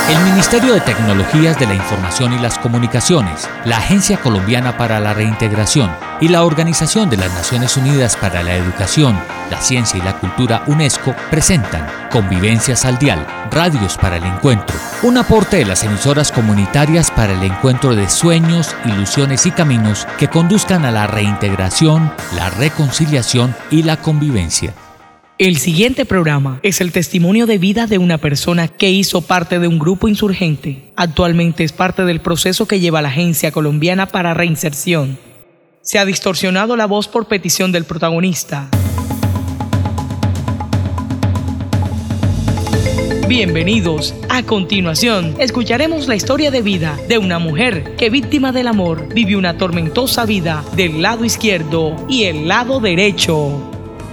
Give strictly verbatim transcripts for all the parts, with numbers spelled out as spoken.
El Ministerio de Tecnologías de la Información y las Comunicaciones, la Agencia Colombiana para la Reintegración y la Organización de las Naciones Unidas para la Educación, la Ciencia y la Cultura UNESCO presentan Convivencias al Dial, Radios para el Encuentro, un aporte de las emisoras comunitarias para el encuentro de sueños, ilusiones y caminos que conduzcan a la reintegración, la reconciliación y la convivencia. El siguiente programa es el testimonio de vida de una persona que hizo parte de un grupo insurgente. Actualmente es parte del proceso que lleva la Agencia Colombiana para Reinserción. Se ha distorsionado la voz por petición del protagonista. Bienvenidos. A continuación, escucharemos la historia de vida de una mujer que, víctima del amor, vivió una tormentosa vida del lado izquierdo y el lado derecho.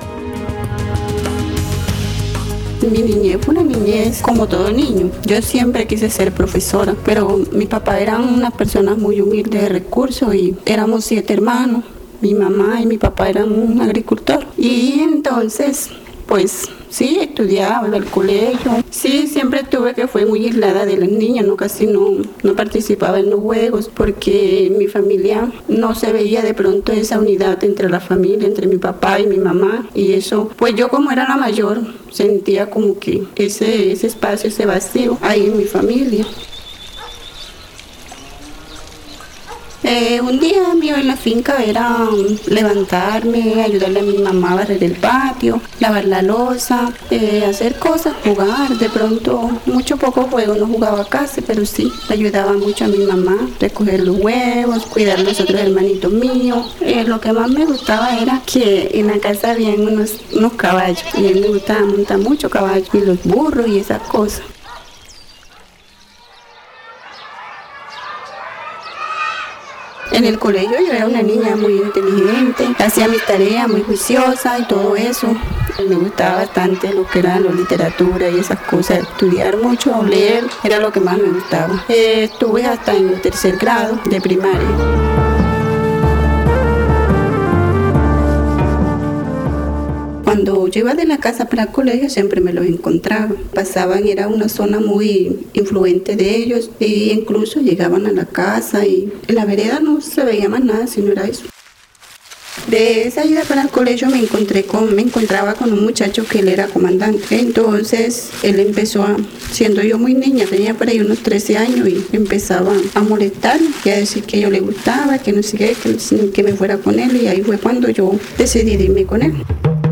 Mi niñez fue una niñez como todo niño. Yo siempre quise ser profesora, pero mi papá eran unas personas muy humildes de recursos y éramos siete hermanos. Mi mamá y mi papá eran un agricultor. Y entonces, pues sí, estudiaba, iba al colegio. Sí, siempre tuve que fue muy aislada de las niñas, no casi no, no participaba en los juegos porque en mi familia no se veía de pronto esa unidad entre la familia, entre mi papá y mi mamá. Y eso, pues yo como era la mayor, sentía como que ese, ese espacio, ese vacío ahí en mi familia. Eh, un día mío en la finca era levantarme, ayudarle a mi mamá a barrer el patio, lavar la loza, eh, hacer cosas, jugar. De pronto, mucho poco juego, no jugaba casi, pero sí, ayudaba mucho a mi mamá, recoger los huevos, cuidar a los otros hermanitos míos. Eh, lo que más me gustaba era que en la casa había unos, unos caballos, y a mí me gustaba montar mucho caballos, y los burros y esas cosas. En el colegio yo era una niña muy inteligente, hacía mis tareas muy juiciosa y todo eso. Me gustaba bastante lo que era la literatura y esas cosas, estudiar mucho, leer, era lo que más me gustaba. Eh, estuve hasta en el tercer grado de primaria. Cuando yo iba de la casa para el colegio siempre me los encontraba. Pasaban, era una zona muy influente de ellos e incluso llegaban a la casa y en la vereda no se veía más nada, sino era eso. De esa ida para el colegio me encontré con, me encontraba con un muchacho que él era comandante. Entonces él empezó a, siendo yo muy niña, tenía por ahí unos trece años y empezaba a molestarme y a decir que yo le gustaba, que no sé qué, que, que me fuera con él y ahí fue cuando yo decidí irme con él.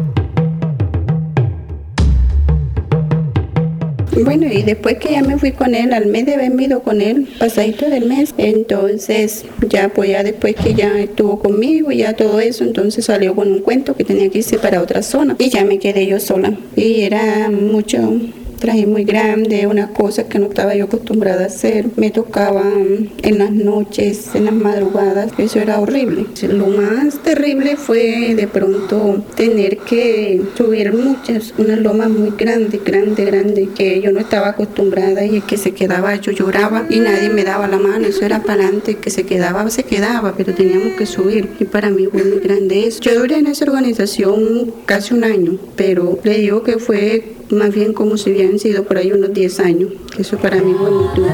Bueno, y después que ya me fui con él, al mes de haberme ido con él, pasadito del mes, entonces ya pues ya después que ya estuvo conmigo y ya todo eso, entonces salió con un cuento que tenía que irse para otra zona y ya me quedé yo sola. Y era mucho traje muy grande, una cosa que no estaba yo acostumbrada a hacer. Me tocaba en las noches, en las madrugadas, eso era horrible. Lo más terrible fue de pronto tener que subir muchas, unas lomas muy grandes, grandes, grandes, que yo no estaba acostumbrada y el que se quedaba, yo lloraba y nadie me daba la mano, eso era para adelante, que se quedaba, se quedaba, pero teníamos que subir y para mí fue muy grande eso. Yo duré en esa organización casi un año, pero le digo que fue más bien como si hubieran sido por ahí unos diez años, que eso para mí fue muy duro.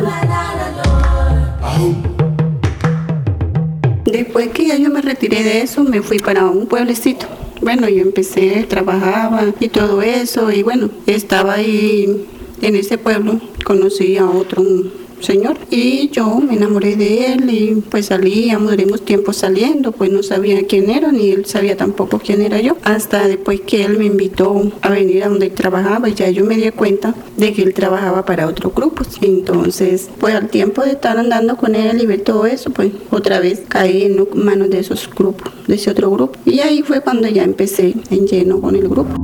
Después que ya yo me retiré de eso, me fui para un pueblecito. Bueno, yo empecé, trabajaba y todo eso, y bueno, estaba ahí en ese pueblo, conocí a otro señor y yo me enamoré de él y pues salíamos, duramos tiempo saliendo, pues no sabía quién era ni él sabía tampoco quién era yo, hasta después que él me invitó a venir a donde él trabajaba y ya yo me di cuenta de que él trabajaba para otros grupos. Entonces pues al tiempo de estar andando con él y ver todo eso, pues otra vez caí en manos de esos grupos, de ese otro grupo, y ahí fue cuando ya empecé en lleno con el grupo.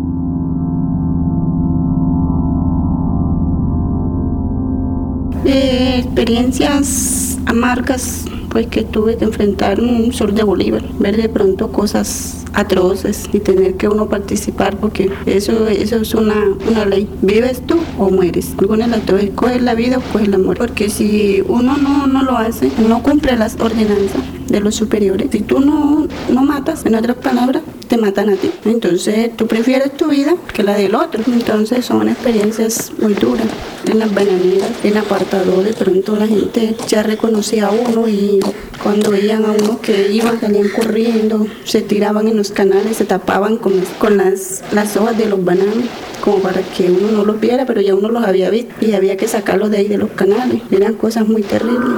Eh, experiencias amargas pues que tuve que enfrentar un sur de Bolívar, ver de pronto cosas atroces y tener que uno participar porque eso, eso es una, una ley, vives tú o mueres, alguna de las dos, coges la vida o coges la muerte, porque si uno no, no lo hace, no cumple las ordenanzas de los superiores, si tú no, no matas, en otras palabras, te matan a ti. Entonces tú prefieres tu vida que la del otro. Entonces son experiencias muy duras. En las bananeras, en apartado, de pronto la gente ya reconocía a uno y cuando veían a uno que iban, salían corriendo, se tiraban en los canales, se tapaban con, con las, las hojas de los bananos, como para que uno no los viera, pero ya uno los había visto y había que sacarlos de ahí de los canales. Eran cosas muy terribles.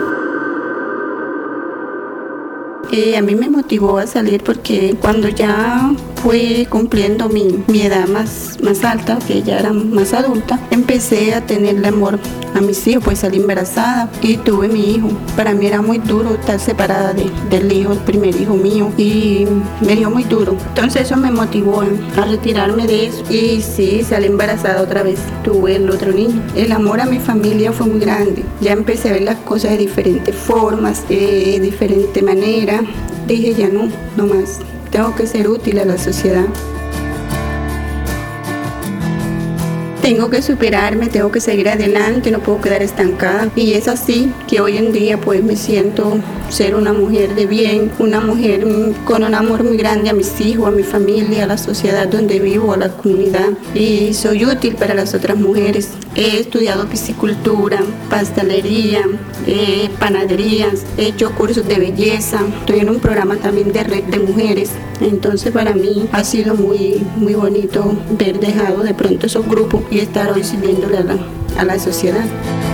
Eh, a mí me motivó a salir porque cuando ya fui cumpliendo mi, mi edad más, más alta, que ya era más adulta, empecé a tenerle amor a mis hijos, pues salí embarazada y tuve mi hijo. Para mí era muy duro estar separada de, del hijo, el primer hijo mío, y me dio muy duro. Entonces eso me motivó a, a retirarme de eso y sí, salí embarazada otra vez, tuve el otro niño. El amor a mi familia fue muy grande, ya empecé a ver las cosas de diferentes formas, de diferente manera. Dije ya no, no más, tengo que ser útil a la sociedad. Tengo que superarme, tengo que seguir adelante, no puedo quedar estancada. Y es así que hoy en día pues me siento ser una mujer de bien, una mujer con un amor muy grande a mis hijos, a mi familia, a la sociedad donde vivo, a la comunidad. Y soy útil para las otras mujeres. He estudiado piscicultura, pastelería, eh, panaderías, he hecho cursos de belleza, estoy en un programa también de red de mujeres. Entonces para mí ha sido muy, muy bonito ver dejado de pronto esos grupos y estar hoy sirviéndole a la, a la sociedad.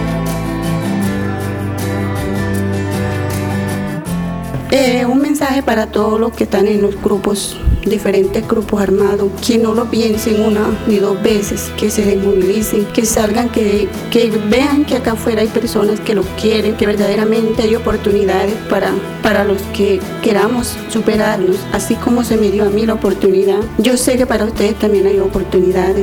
Eh, un mensaje para todos los que están en los grupos, diferentes grupos armados, que no lo piensen una ni dos veces, que se desmovilicen, que salgan, que, que vean que acá afuera hay personas que lo quieren, que verdaderamente hay oportunidades para, para los que queramos superarnos, así como se me dio a mí la oportunidad. Yo sé que para ustedes también hay oportunidades.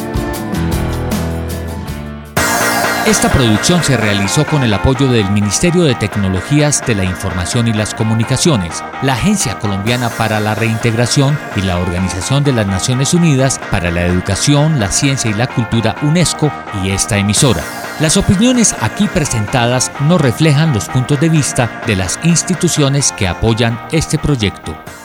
Esta producción se realizó con el apoyo del Ministerio de Tecnologías de la Información y las Comunicaciones, la Agencia Colombiana para la Reintegración y la Organización de las Naciones Unidas para la Educación, la Ciencia y la Cultura UNESCO y esta emisora. Las opiniones aquí presentadas no reflejan los puntos de vista de las instituciones que apoyan este proyecto.